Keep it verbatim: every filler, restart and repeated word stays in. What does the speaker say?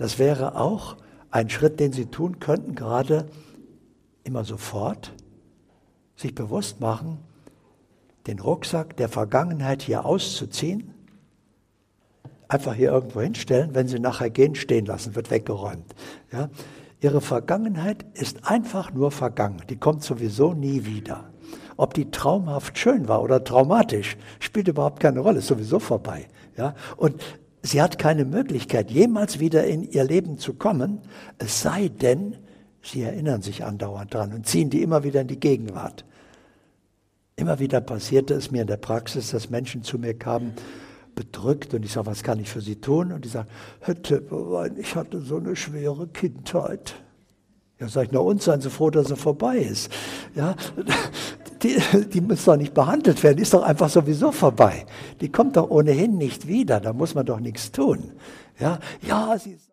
Das wäre auch ein Schritt, den Sie tun könnten, gerade immer sofort, sich bewusst machen, den Rucksack der Vergangenheit hier auszuziehen, einfach hier irgendwo hinstellen, wenn Sie nachher gehen, stehen lassen, wird weggeräumt. Ja? Ihre Vergangenheit ist einfach nur vergangen, die kommt sowieso nie wieder. Ob die traumhaft schön war oder traumatisch, spielt überhaupt keine Rolle, ist sowieso vorbei. Ja? Und sie hat keine Möglichkeit, jemals wieder in ihr Leben zu kommen, es sei denn, sie erinnern sich andauernd dran und ziehen die immer wieder in die Gegenwart. Immer wieder passierte es mir in der Praxis, dass Menschen zu mir kamen, bedrückt, und ich sage, was kann ich für Sie tun? Und die sagen, Herr Tepperwein, ich hatte so eine schwere Kindheit. Ja, sage ich, na und, seien Sie froh, dass sie vorbei ist. Ja, die, die muss doch nicht behandelt werden, die ist doch einfach sowieso vorbei. Die kommt doch ohnehin nicht wieder, da muss man doch nichts tun. Ja, ja, sie ist